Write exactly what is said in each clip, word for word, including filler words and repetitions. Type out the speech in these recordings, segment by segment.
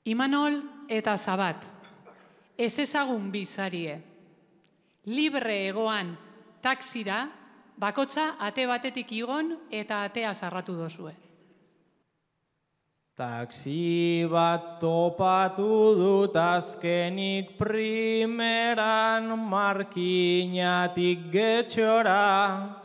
Imanol eta Zabat, ez ezagun bizarie. Libre egoan taksira, bakotza ate batetik igon eta atea zarratu dozue. Taxi bat topatu dut azkenik primeran markinatik getxora,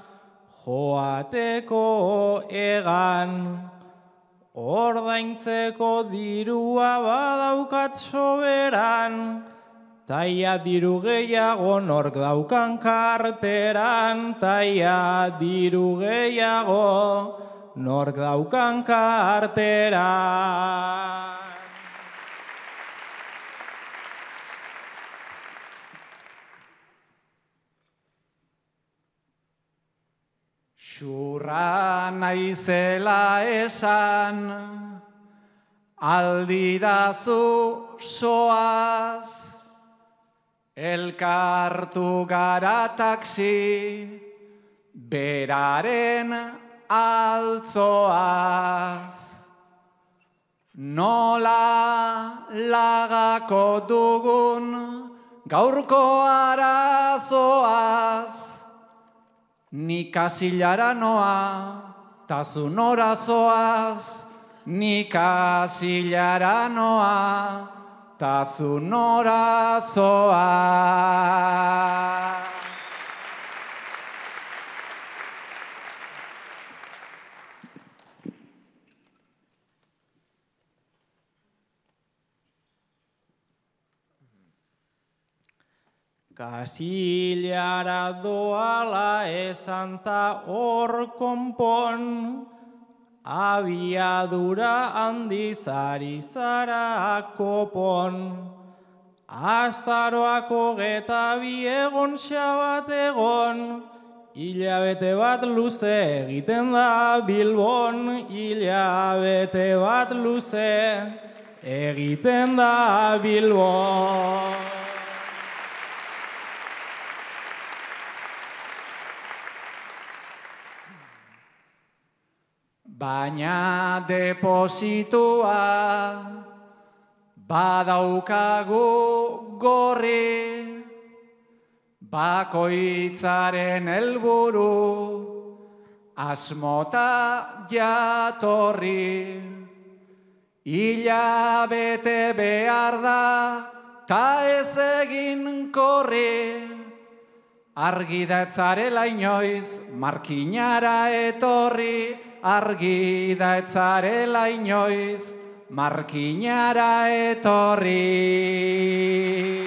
joateko egan. Ordaintzeko dirua badaukat soberan, taia diru gehiago nork daukan karteran, taia diru gehiago nork daukan karteran. Xurra naizela esan, aldidazu soaz, elkartu gara taksi, beraren altzoaz. Nola lagako dugun gaurko arazoaz, ni kasilara noa, tazu nora zoaz, ni kasilara noa, tazu nora zoaz. Kasilara doala esan ta hor konpon, abiadura handiz ari zara kopon. Azaroako geta bi egon xabat egon, hilabete bat luze egiten da Bilbon, hilabete bat luze egiten da Bilbon. Baina depositua badaukagu gorri, bakoitzaren helburu asmota jatorri. Hilabete behar da ta ez egin korri, argi da etzarela inoiz markinara etorri, argi da etzarela inoiz markinara etorri.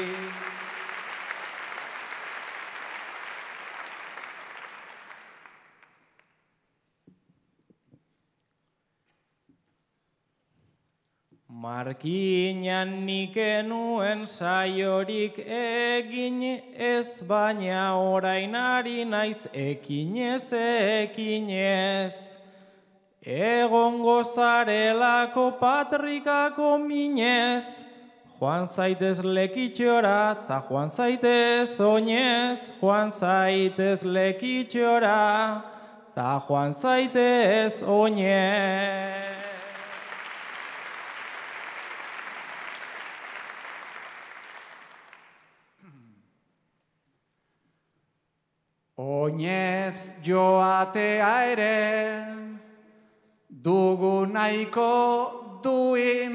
Markinan nik enuen saiorik egin ez, baina orain ari naiz ekinez ekinez. Egongo zarelako patrikako minez, joan zaitez lekitxora, ta joan zaitez oinez, joan zaitez lekitxora, ta joan zaitez oinez. Oinez joatea ere dugu nahiko duin,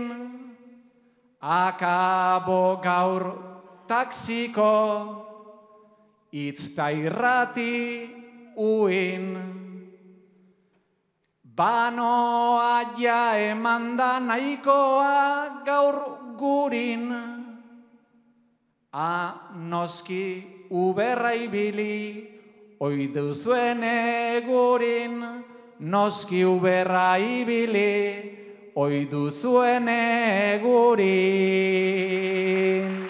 akabo gaur taksiko itz ta irrati uin. Banoa ja eman da nahikoa gaur gurin, a noski uberra ibili, oi duzuen egurin, noski uberra ibili, oi duzuen egurin.